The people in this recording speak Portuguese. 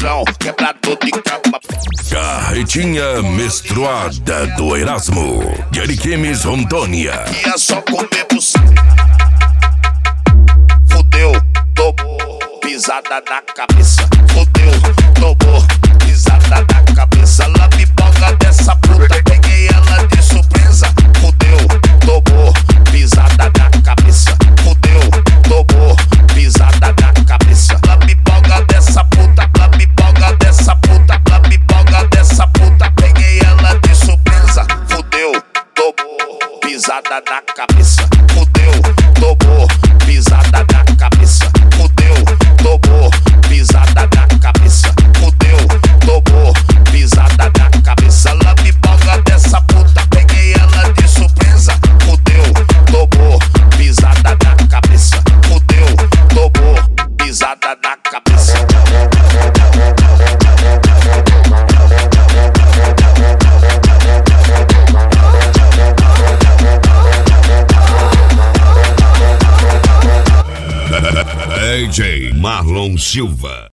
chão, quebrador de cama. Carretinha menstruada do Erasmo, de Ariquemes, Rondônia. E é só comer buceta. Fudeu, tomou, pisada na cabeça. Fudeu, tomou, pisada na cabeça. Lambiboga dessa puta, peguei ela de surpresa. Fudeu, tomou, pisada na cabeça. Fudeu, tomou, pisada na cabeça. Lambiboga dessa puta, lambiboga dessa puta, lambiboga dessa puta, peguei ela de surpresa. Fudeu, tomou, pisada na cabeça. Fudeu, tomou, pisada na cabeça. Fudeu, tomou, pisada na cabeça. Fudeu, tomou, pisada na cabeça. Lambiboga dessa puta, peguei ela de surpresa. Fudeu, tomou, pisada na cabeça. Fudeu, tomou, pisada na cabeça. DJ Marlon Silva.